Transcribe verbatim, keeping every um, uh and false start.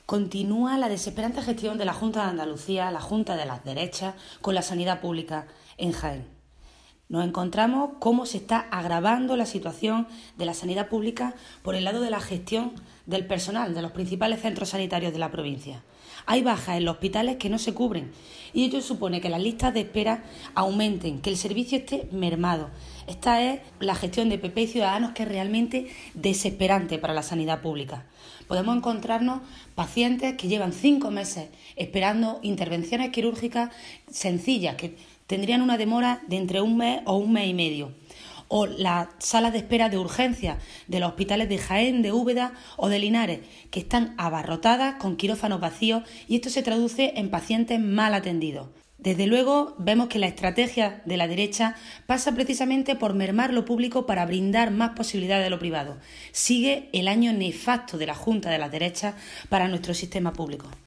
Continúa la desesperante gestión de la Junta de Andalucía, la Junta de las Derechas, con la sanidad pública en Jaén. Nos encontramos cómo se está agravando la situación de la sanidad pública por el lado de la gestión del personal de los principales centros sanitarios de la provincia. Hay bajas en los hospitales que no se cubren y ello supone que las listas de espera aumenten, que el servicio esté mermado. Esta es la gestión de P P y Ciudadanos, que es realmente desesperante para la sanidad pública. Podemos encontrarnos pacientes que llevan cinco meses esperando intervenciones quirúrgicas sencillas, que tendrían una demora de entre un mes o un mes y medio. O las salas de espera de urgencia de los hospitales de Jaén, de Úbeda o de Linares, que están abarrotadas con quirófanos vacíos, y esto se traduce en pacientes mal atendidos. Desde luego, vemos que la estrategia de la derecha pasa precisamente por mermar lo público para brindar más posibilidades de lo privado. Sigue el año nefasto de la Junta de las Derechas para nuestro sistema público.